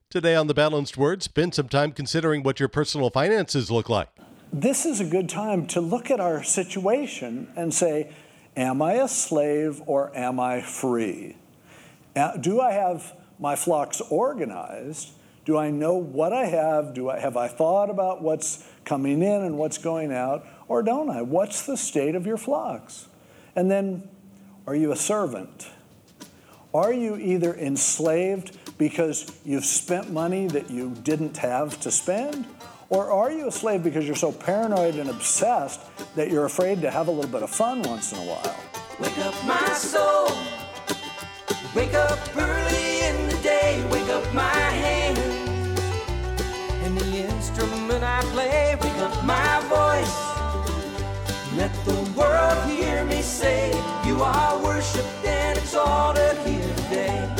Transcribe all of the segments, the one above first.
Today on The Balanced Word, spend some time considering what your personal finances look like. This is a good time to look at our situation and say, am I a slave or am I free? Do I have my flocks organized? Do I know what I have? Have I thought about what's coming in and what's going out? Or don't I? What's the state of your flocks? And then, are you a servant? Are you either enslaved because you've spent money that you didn't have to spend? Or are you a slave because you're so paranoid and obsessed that you're afraid to have a little bit of fun once in a while? Wake up my soul. Wake up early in the day. Wake up my hand. And the instrument I play. Wake up my voice. Let the world hear me say, you are worshipped and exalted here today.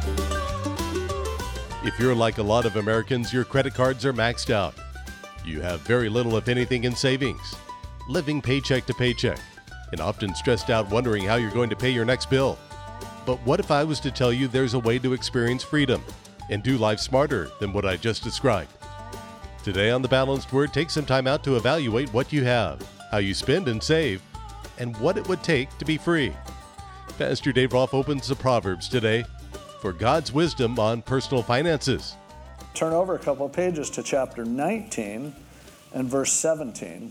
If you're like a lot of Americans, your credit cards are maxed out. You have very little, if anything, in savings, living paycheck to paycheck, and often stressed out wondering how you're going to pay your next bill. But what if I was to tell you there's a way to experience freedom and do life smarter than what I just described? Today on The Balanced Word, take some time out to evaluate what you have, how you spend and save, and what it would take to be free. Pastor Dave Rolfe opens the Proverbs today for God's wisdom on personal finances. Turn over a couple of pages to chapter 19 and verse 17,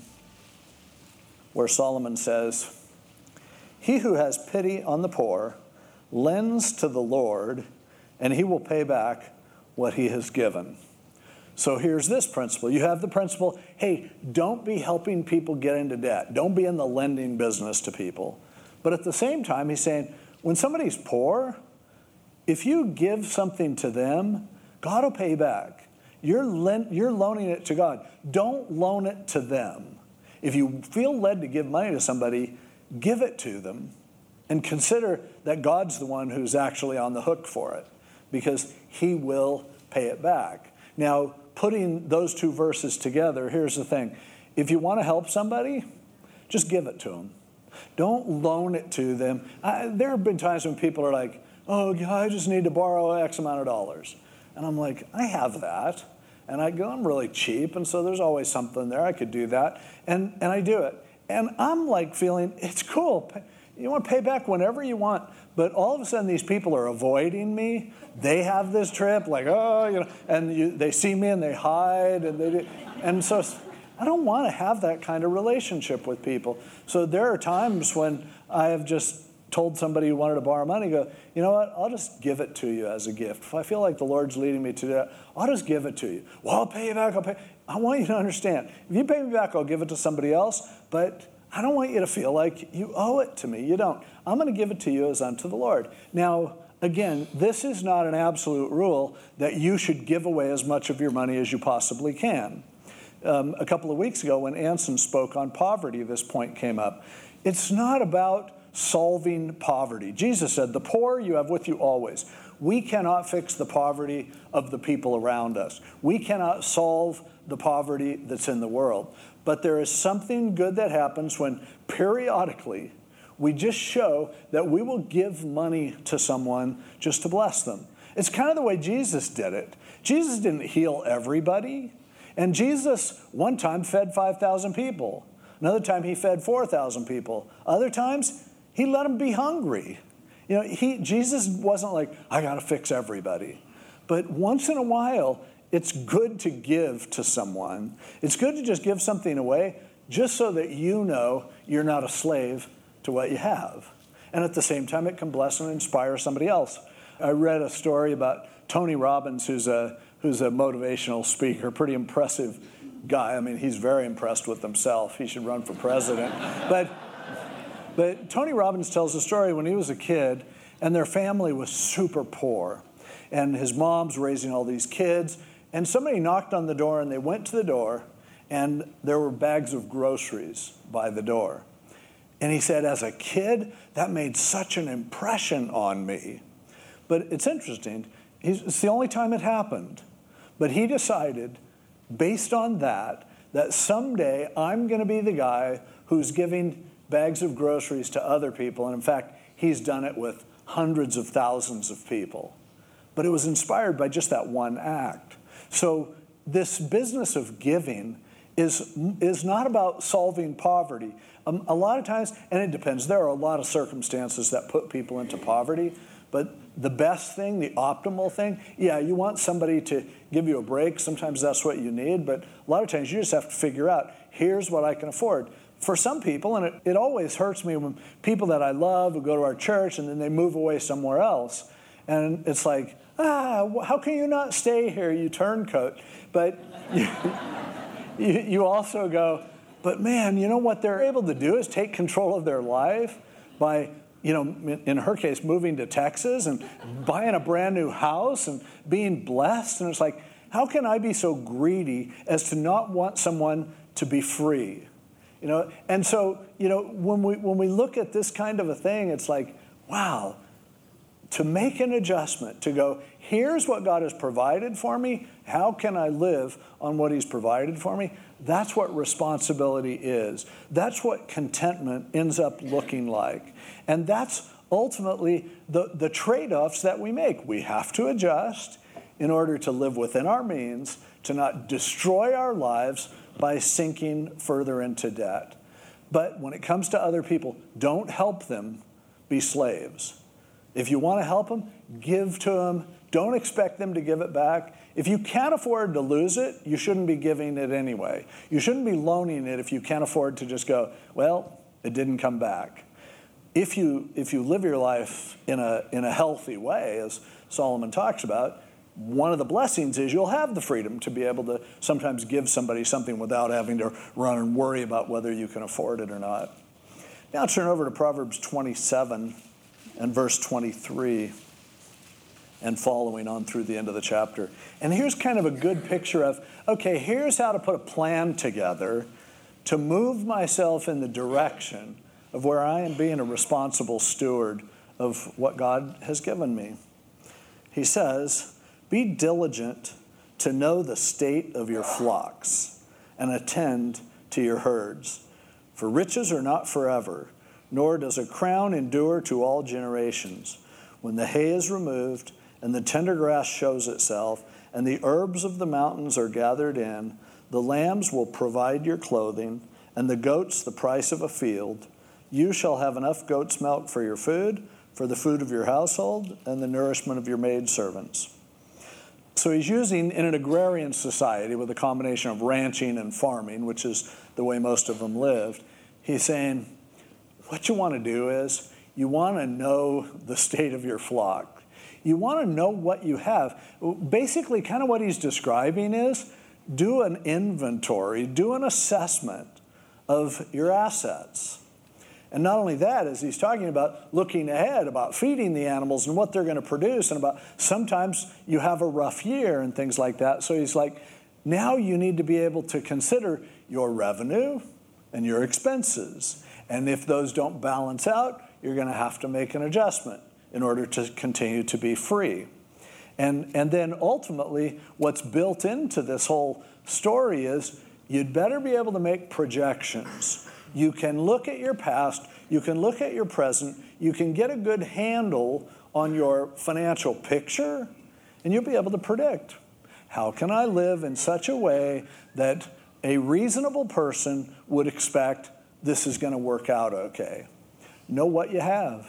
where Solomon says, "He who has pity on the poor lends to the Lord, and he will pay back what he has given." So here's this principle. You have the principle, hey, don't be helping people get into debt. Don't be in the lending business to people. But at the same time, he's saying, when somebody's poor, if you give something to them, God will pay back. You're loaning it to God. Don't loan it to them. If you feel led to give money to somebody, give it to them and consider that God's the one who's actually on the hook for it because he will pay it back. Now, putting those two verses together, here's the thing. If you want to help somebody, just give it to them. Don't loan it to them. There have been times when people are like, oh, I just need to borrow X amount of dollars. And I'm like, I have that. And I go, I'm really cheap, and so there's always something there. I could do that. And I do it. And I'm like feeling, it's cool. You want to pay back whenever you want. But all of a sudden, these people are avoiding me. They have this trip, like, and they see me and they hide. And so I don't want to have that kind of relationship with people. So there are times when I have just told somebody who wanted to borrow money, go, you know what, I'll just give it to you as a gift. If I feel like the Lord's leading me to that, I'll just give it to you. Well, I'll pay you back, I want you to understand, if you pay me back, I'll give it to somebody else, but I don't want you to feel like you owe it to me. You don't. I'm going to give it to you as unto the Lord. Now, again, this is not an absolute rule that you should give away as much of your money as you possibly can. A couple of weeks ago when Anson spoke on poverty, this point came up. It's not about solving poverty. Jesus said, the poor you have with you always. We cannot fix the poverty of the people around us. We cannot solve the poverty that's in the world. But there is something good that happens when periodically we just show that we will give money to someone just to bless them. It's kind of the way Jesus did it. Jesus didn't heal everybody. And Jesus one time fed 5,000 people. Another time he fed 4,000 people. Other times he let them be hungry. You know, Jesus wasn't like, I got to fix everybody. But once in a while, it's good to give to someone. It's good to just give something away just so that you know you're not a slave to what you have. And at the same time, it can bless and inspire somebody else. I read a story about Tony Robbins, who's a motivational speaker, pretty impressive guy. I mean, he's very impressed with himself. He should run for president. But Tony Robbins tells a story when he was a kid, and their family was super poor. And his mom's raising all these kids. And somebody knocked on the door, and they went to the door, and there were bags of groceries by the door. And he said, as a kid, that made such an impression on me. But it's interesting. It's the only time it happened. But he decided, based on that someday I'm going to be the guy who's giving bags of groceries to other people. And in fact, he's done it with hundreds of thousands of people. but it was inspired by just that one act. So this business of giving is not about solving poverty. A lot of times, and it depends, there are a lot of circumstances that put people into poverty, but the best thing, the optimal thing, yeah, you want somebody to give you a break. Sometimes that's what you need, but a lot of times you just have to figure out, here's what I can afford. For some people, and it always hurts me when people that I love who go to our church and then they move away somewhere else, and it's like, how can you not stay here, you turncoat? But you also go, but man, you know what they're able to do is take control of their life by, in her case, moving to Texas and buying a brand new house and being blessed. And it's like, how can I be so greedy as to not want someone to be free? And so, when we look at this kind of a thing, it's like, wow, to make an adjustment, to go, here's what God has provided for me. How can I live on what he's provided for me? That's what responsibility is. That's what contentment ends up looking like. And that's ultimately the trade-offs that we make. We have to adjust in order to live within our means, to not destroy our lives by sinking further into debt. But when it comes to other people, don't help them be slaves. If you want to help them, give to them. Don't expect them to give it back. If you can't afford to lose it, you shouldn't be giving it anyway. You shouldn't be loaning it if you can't afford to just go, well, it didn't come back. If you live your life in a healthy way, as Solomon talks about, one of the blessings is you'll have the freedom to be able to sometimes give somebody something without having to run and worry about whether you can afford it or not. Now turn over to Proverbs 27 and verse 23 and following on through the end of the chapter. And here's kind of a good picture of, okay, here's how to put a plan together to move myself in the direction of where I am being a responsible steward of what God has given me. He says, be diligent to know the state of your flocks and attend to your herds. For riches are not forever, nor does a crown endure to all generations. When the hay is removed and the tender grass shows itself, and the herbs of the mountains are gathered in, the lambs will provide your clothing, and the goats the price of a field. You shall have enough goat's milk for your food, for the food of your household, and the nourishment of your maidservants. So he's using, in an agrarian society with a combination of ranching and farming, which is the way most of them lived, he's saying, what you want to do is you want to know the state of your flock. You want to know what you have. Basically, kind of what he's describing is do an inventory, do an assessment of your assets. And not only that, as he's talking about looking ahead, about feeding the animals and what they're going to produce, and about sometimes you have a rough year and things like that. So he's like, now you need to be able to consider your revenue and your expenses. And if those don't balance out, you're going to have to make an adjustment in order to continue to be free. And then ultimately, what's built into this whole story is you'd better be able to make projections. You can look at your past, you can look at your present, you can get a good handle on your financial picture, and you'll be able to predict, how can I live in such a way that a reasonable person would expect this is going to work out okay? Know what you have.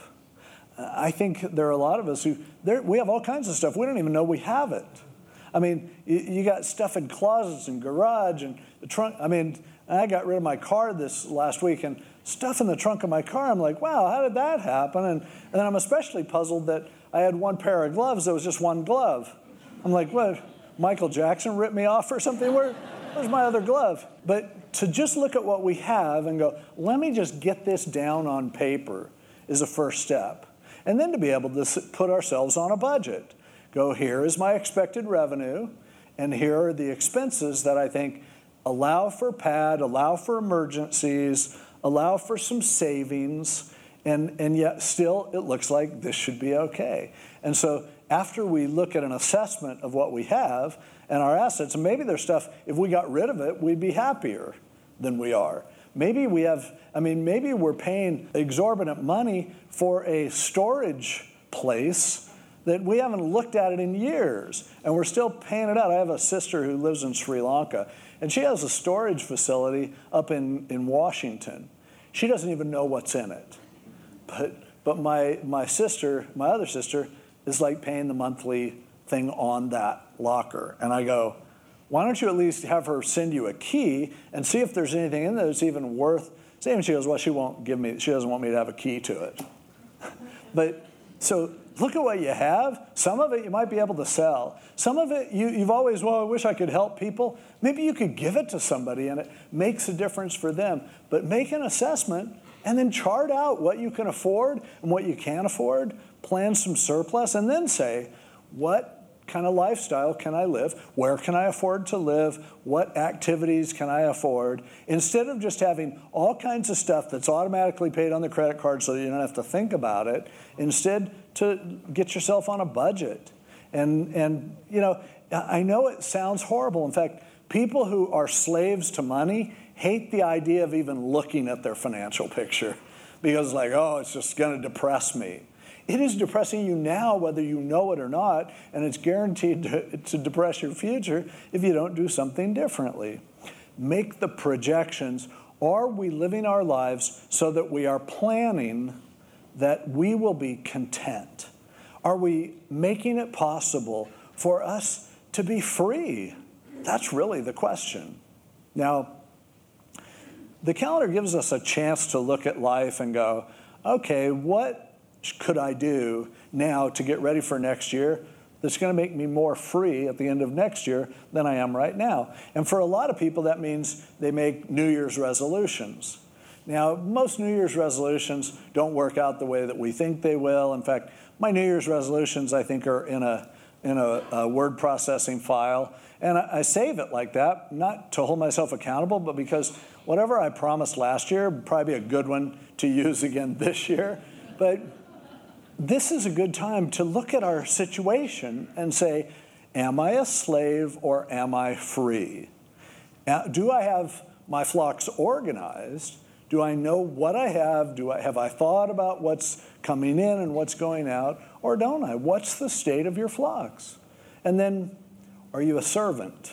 I think there are a lot of us we have all kinds of stuff. We don't even know we have it. I mean, you got stuff in closets and garage and the trunk. I mean, I got rid of my car this last week, and stuff in the trunk of my car, I'm like, wow, how did that happen? And then I'm especially puzzled that I had one pair of gloves that was just one glove. I'm like, what, Michael Jackson ripped me off or something? Where's my other glove? But to just look at what we have and go, let me just get this down on paper is a first step. And then to be able to put ourselves on a budget. Go, here is my expected revenue, and here are the expenses that I think allow for pad, allow for emergencies, allow for some savings, and yet still it looks like this should be okay. And so after we look at an assessment of what we have and our assets, and maybe there's stuff, if we got rid of it, we'd be happier than we are. Maybe we're paying exorbitant money for a storage place that we haven't looked at it in years, and we're still paying it out. I have a sister who lives in Sri Lanka, and she has a storage facility up in Washington. She doesn't even know what's in it. But my other sister, is like paying the monthly thing on that locker. And I go, why don't you at least have her send you a key and see if there's anything in there that's even worth saving? She goes, well, she doesn't want me to have a key to it. But so look at what you have. Some of it you might be able to sell. Some of it you've always, well, I wish I could help people. Maybe you could give it to somebody and it makes a difference for them. But make an assessment and then chart out what you can afford and what you can't afford, plan some surplus, and then say, what kind of lifestyle can I live? Where can I afford to live? What activities can I afford? Instead of just having all kinds of stuff that's automatically paid on the credit card so that you don't have to think about it, instead to get yourself on a budget. And you know, I know it sounds horrible. In fact, people who are slaves to money hate the idea of even looking at their financial picture because like, oh, it's just going to depress me. It is depressing you now, whether you know it or not, and it's guaranteed to depress your future if you don't do something differently. Make the projections. Are we living our lives so that we are planning that we will be content? Are we making it possible for us to be free? That's really the question. Now, the calendar gives us a chance to look at life and go, okay, what could I do now to get ready for next year that's going to make me more free at the end of next year than I am right now? And for a lot of people, that means they make New Year's resolutions. Now, most New Year's resolutions don't work out the way that we think they will. In fact, my New Year's resolutions, I think, are in a word processing file. And I save it like that, not to hold myself accountable, but because whatever I promised last year would probably be a good one to use again this year. But this is a good time to look at our situation and say, am I a slave or am I free? Do I have my flocks organized? Do I know what I have? Have I thought about what's coming in and what's going out? Or don't I? What's the state of your flocks? And then, are you a servant?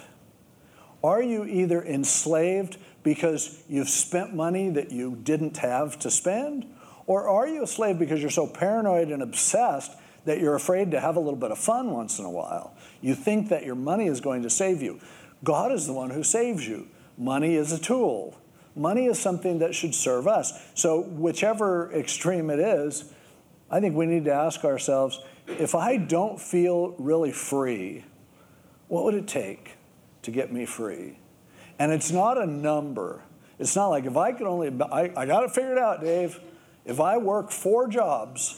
Are you either enslaved because you've spent money that you didn't have to spend? Or are you a slave because you're so paranoid and obsessed that you're afraid to have a little bit of fun once in a while? You think that your money is going to save you. God is the one who saves you. Money is a tool. Money is something that should serve us. So whichever extreme it is, I think we need to ask ourselves, if I don't feel really free, what would it take to get me free? And it's not a number. It's not like if I could only, I got it figured out, Dave. If I work 4 jobs,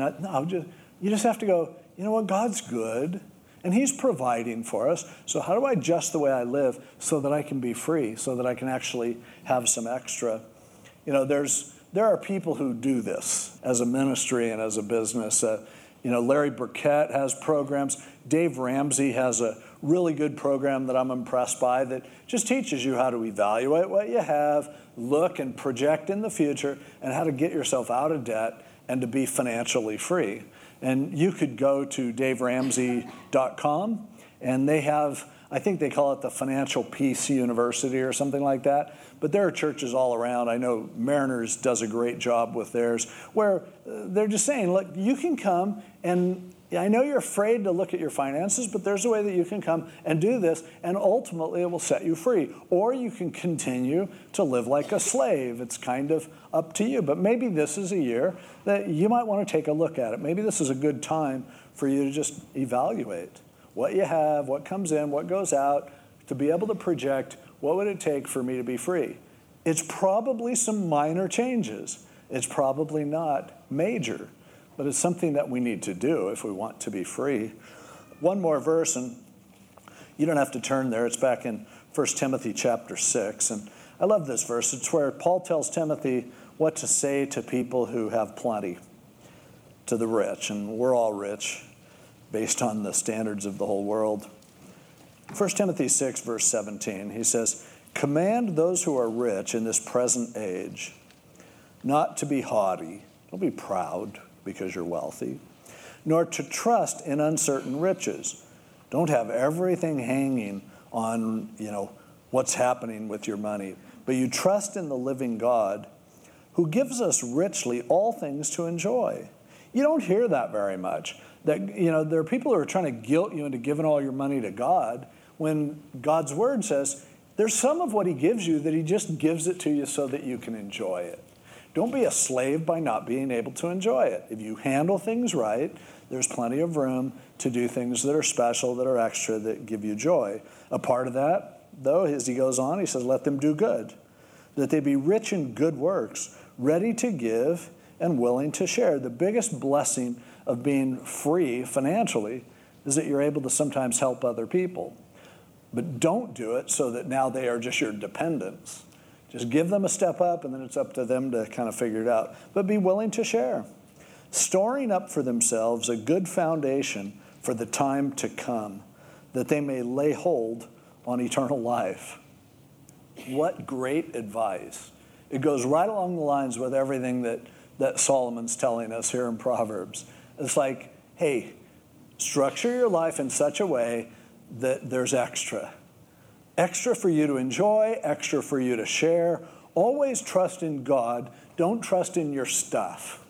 you just have to go, you know what, God's good, and He's providing for us. So how do I adjust the way I live so that I can be free, so that I can actually have some extra? You know, there are people who do this as a ministry and as a business. Larry Burkett has programs. Dave Ramsey has a really good program that I'm impressed by that just teaches you how to evaluate what you have, look and project in the future, and how to get yourself out of debt and to be financially free. And you could go to daveramsey.com, and they have, I think they call it the Financial Peace University or something like that. But there are churches all around. I know Mariners does a great job with theirs, where they're just saying, look, you can come, and I know you're afraid to look at your finances, but there's a way that you can come and do this, and ultimately it will set you free. Or you can continue to live like a slave. It's kind of up to you. But maybe this is a year that you might want to take a look at it. Maybe this is a good time for you to just evaluate what you have, what comes in, what goes out, to be able to project what would it take for me to be free. It's probably some minor changes. It's probably not major. But it's something that we need to do if we want to be free. One more verse, and you don't have to turn there. It's back in 1 Timothy chapter 6. And I love this verse. It's where Paul tells Timothy what to say to people who have plenty, to the rich. And we're all rich based on the standards of the whole world. 1 Timothy 6, verse 17, he says, "Command those who are rich in this present age not to be haughty." Don't be proud because you're wealthy. nor to trust in uncertain riches. Don't have everything hanging on, what's happening with your money. But you trust in the living God who gives us richly all things to enjoy. You don't hear that very much. That, there are people who are trying to guilt you into giving all your money to God when God's word says there's some of what he gives you that he just gives it to you so that you can enjoy it. Don't be a slave by not being able to enjoy it. If you handle things right, there's plenty of room to do things that are special, that are extra, that give you joy. A part of that, though, as he goes on, he says, let them do good, that they be rich in good works, ready to give and willing to share. The biggest blessing of being free financially is that you're able to sometimes help other people. But don't do it so that now they are just your dependents. Just give them a step up, and then it's up to them to kind of figure it out. But be willing to share. Storing up for themselves a good foundation for the time to come, that they may lay hold on eternal life. What great advice. It goes right along the lines with everything that Solomon's telling us here in Proverbs. It's like, hey, structure your life in such a way that there's extra. Extra for you to enjoy, extra for you to share. Always trust in God. Don't trust in your stuff.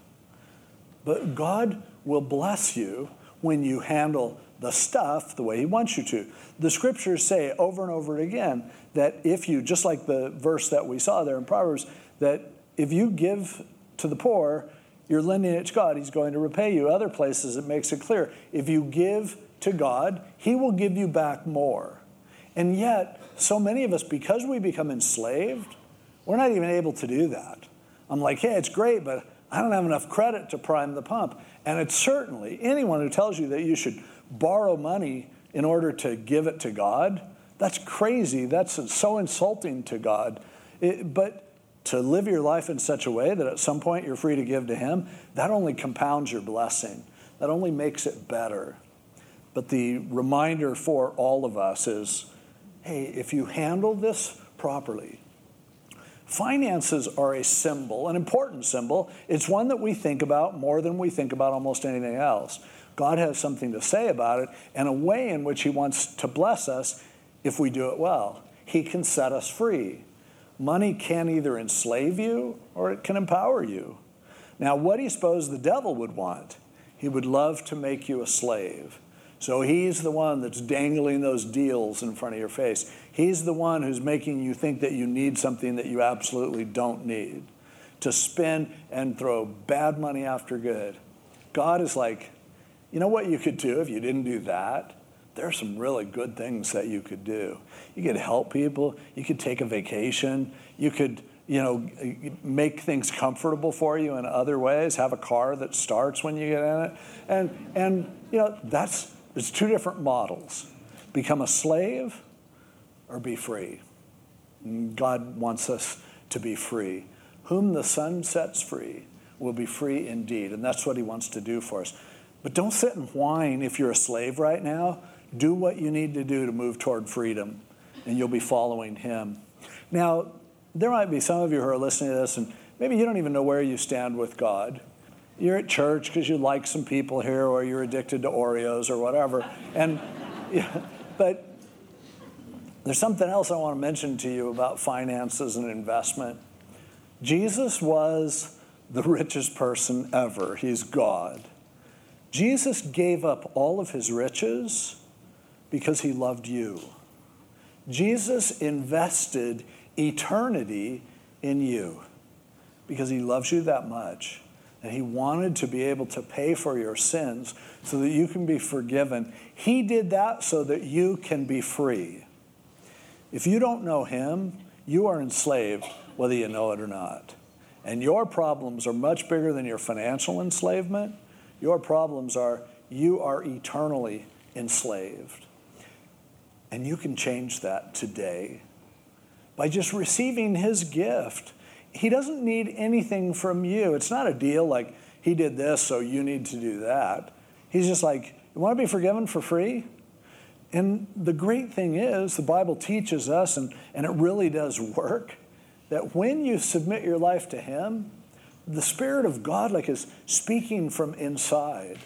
But God will bless you when you handle the stuff the way he wants you to. The scriptures say over and over again that if you, just like the verse that we saw there in Proverbs, that if you give to the poor, you're lending it to God. He's going to repay you. Other places it makes it clear. If you give to God, he will give you back more. And yet, so many of us, because we become enslaved, we're not even able to do that. I'm like, hey, it's great, but I don't have enough credit to prime the pump. And it's certainly, anyone who tells you that you should borrow money in order to give it to God, that's crazy. That's so insulting to God. But to live your life in such a way that at some point you're free to give to him, that only compounds your blessing. That only makes it better. But the reminder for all of us is, hey, if you handle this properly, finances are a symbol, an important symbol. It's one that we think about more than we think about almost anything else. God has something to say about it and a way in which he wants to bless us if we do it well. He can set us free. Money can either enslave you or it can empower you. Now, what do you suppose the devil would want? He would love to make you a slave. So he's the one that's dangling those deals in front of your face. He's the one who's making you think that you need something that you absolutely don't need, to spend and throw bad money after good. God is like, you know what you could do if you didn't do that? There are some really good things that you could do. You could help people. You could take a vacation. You could, make things comfortable for you in other ways. Have a car that starts when you get in it. And there's two different models. Become a slave or be free. And God wants us to be free. Whom the Son sets free will be free indeed. And that's what he wants to do for us. But don't sit and whine if you're a slave right now. Do what you need to do to move toward freedom, and you'll be following him. Now, there might be some of you who are listening to this, and maybe you don't even know where you stand with God. You're at church because you like some people here, or you're addicted to Oreos or whatever. But there's something else I want to mention to you about finances and investment. Jesus was the richest person ever. He's God. Jesus gave up all of his riches because he loved you. Jesus invested eternity in you because he loves you that much. And he wanted to be able to pay for your sins so that you can be forgiven. He did that so that you can be free. If you don't know him, you are enslaved, whether you know it or not. And your problems are much bigger than your financial enslavement. Your problems are you are eternally enslaved. And you can change that today by just receiving his gift. He doesn't need anything from you. It's not a deal like he did this, so you need to do that. He's just like, you want to be forgiven for free? And the great thing is, the Bible teaches us, and it really does work, that when you submit your life to him, the Spirit of God is speaking from inside.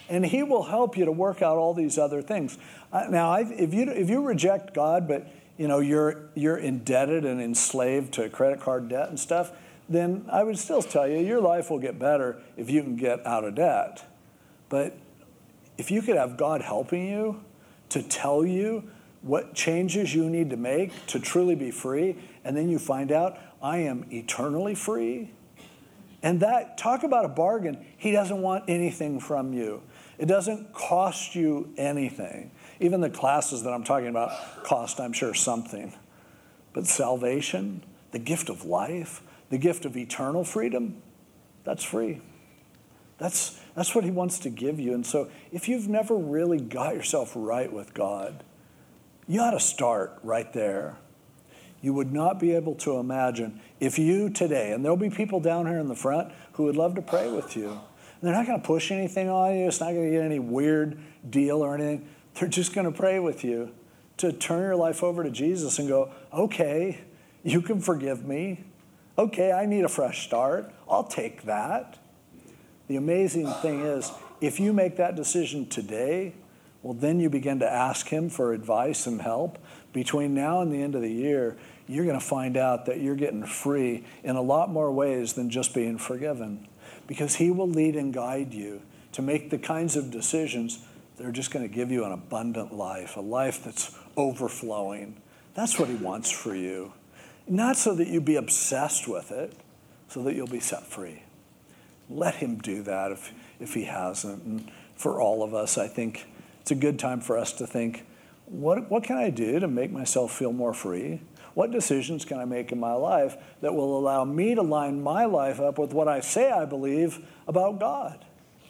And he will help you to work out all these other things. Now, if you reject God, but you're indebted and enslaved to credit card debt and stuff, then I would still tell you your life will get better if you can get out of debt. But if you could have God helping you to tell you what changes you need to make to truly be free, and then you find out, I am eternally free. And that, talk about a bargain. He doesn't want anything from you. It doesn't cost you anything. Even the classes that I'm talking about cost, I'm sure, something. But salvation, the gift of life, the gift of eternal freedom, that's free. That's what he wants to give you. And so if you've never really got yourself right with God, you ought to start right there. You would not be able to imagine if you today, and there'll be people down here in the front who would love to pray with you. And they're not going to push anything on you. It's not going to get any weird deal or anything. They're just going to pray with you to turn your life over to Jesus and go, okay, you can forgive me. Okay, I need a fresh start. I'll take that. The amazing thing is, if you make that decision today, well, then you begin to ask him for advice and help. Between now and the end of the year, you're going to find out that you're getting free in a lot more ways than just being forgiven. Because he will lead and guide you to make the kinds of decisions that are just going to give you an abundant life, a life that's overflowing. That's what he wants for you. Not so that you be obsessed with it, so that you'll be set free. Let him do that if he hasn't. And for all of us, I think it's a good time for us to think, what can I do to make myself feel more free? What decisions can I make in my life that will allow me to line my life up with what I say I believe about God?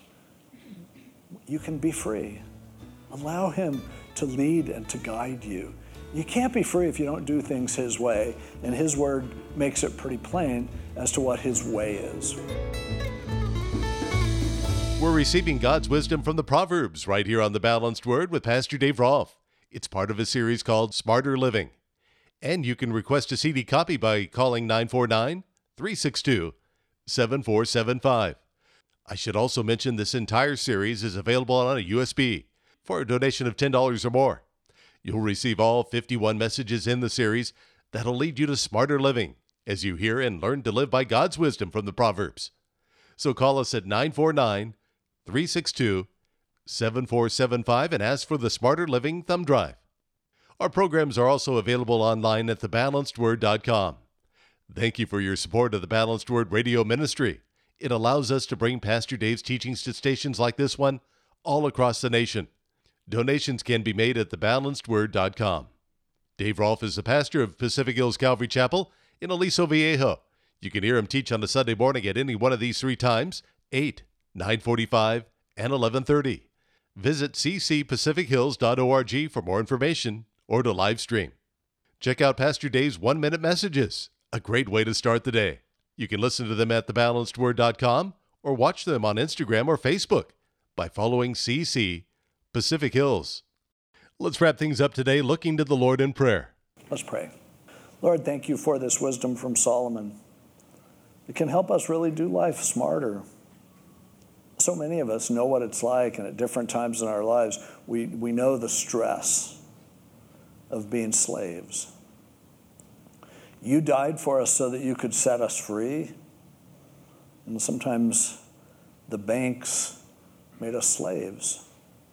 You can be free. Allow him to lead and to guide you. You can't be free if you don't do things his way, and his word makes it pretty plain as to what his way is. We're receiving God's wisdom from the Proverbs right here on The Balanced Word with Pastor Dave Rolfe. It's part of a series called Smarter Living. And you can request a CD copy by calling 949-362-7475. I should also mention this entire series is available on a USB for a donation of $10 or more. You'll receive all 51 messages in the series that'll lead you to smarter living as you hear and learn to live by God's wisdom from the Proverbs. So call us at 949-362-7475 and ask for the Smarter Living Thumb Drive. Our programs are also available online at thebalancedword.com. Thank you for your support of the Balanced Word radio ministry. It allows us to bring Pastor Dave's teachings to stations like this one all across the nation. Donations can be made at thebalancedword.com. Dave Rolfe is the pastor of Pacific Hills Calvary Chapel in Aliso Viejo. You can hear him teach on a Sunday morning at any one of these three times, 8, 9:45, and 11:30. Visit ccpacifichills.org for more information or to live stream. Check out Pastor Dave's 1-minute messages, a great way to start the day. You can listen to them at thebalancedword.com or watch them on Instagram or Facebook by following CC Pacific Hills. Let's wrap things up today looking to the Lord in prayer. Let's pray. Lord, thank you for this wisdom from Solomon. It can help us really do life smarter. So many of us know what it's like, and at different times in our lives, we know the stress of being slaves. You died for us so that you could set us free. And sometimes the banks made us slaves.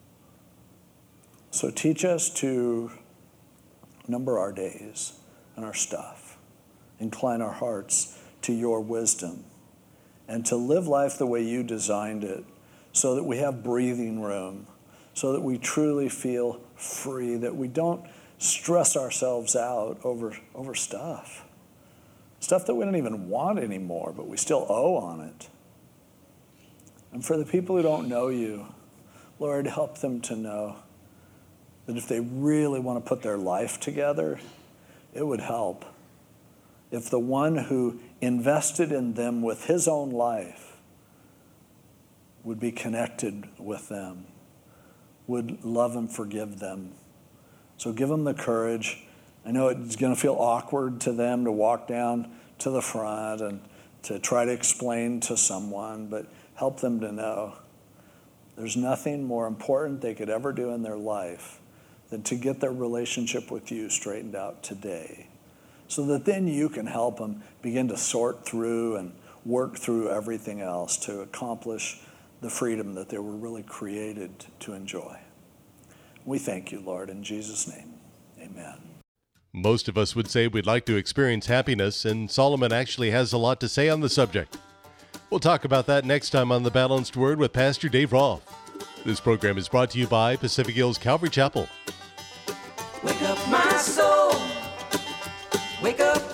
So teach us to number our days and our stuff. Incline our hearts to your wisdom and to live life the way you designed it so that we have breathing room, so that we truly feel free, that we don't stress ourselves out over stuff that we don't even want anymore, but we still owe on it. And for the people who don't know you, Lord, help them to know that if they really want to put their life together, it would help if the one who invested in them with his own life would be connected with them, would love and forgive them. So give them the courage. I know it's going to feel awkward to them to walk down to the front and to try to explain to someone, but help them to know There's nothing more important they could ever do in their life than to get their relationship with you straightened out today, so that then you can help them begin to sort through and work through everything else to accomplish the freedom that they were really created to enjoy. We thank you, Lord, in Jesus' name. Amen. Most of us would say we'd like to experience happiness, and Solomon actually has a lot to say on the subject. We'll talk about that next time on The Balanced Word with Pastor Dave Rolfe. This program is brought to you by Pacific Hills Calvary Chapel. Wake up my soul, wake up